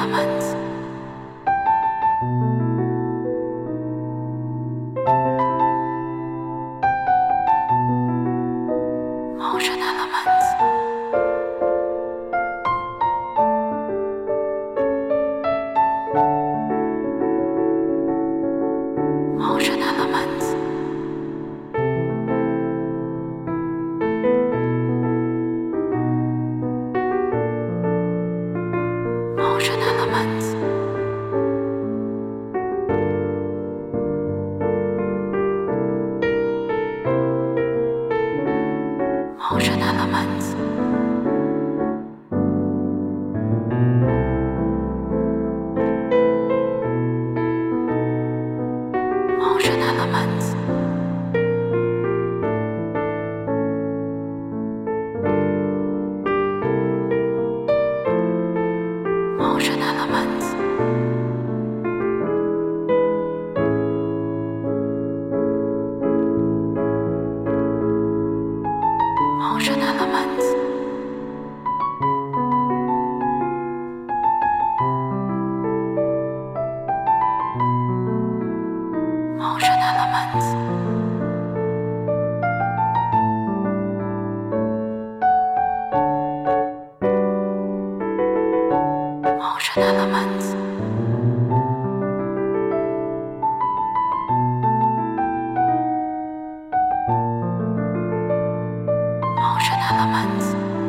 Elements. Motion Elements. Motion Elements. Motion Elements. Motion Elements. Motion Elements. Motion Elements. Motion Elements. Motion Elements. Motion Elements. Motion Elements.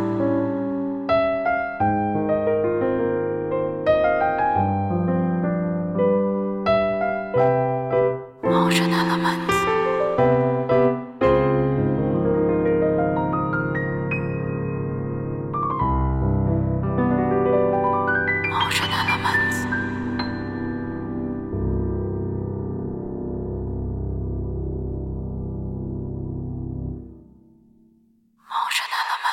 Motion Elements. Motion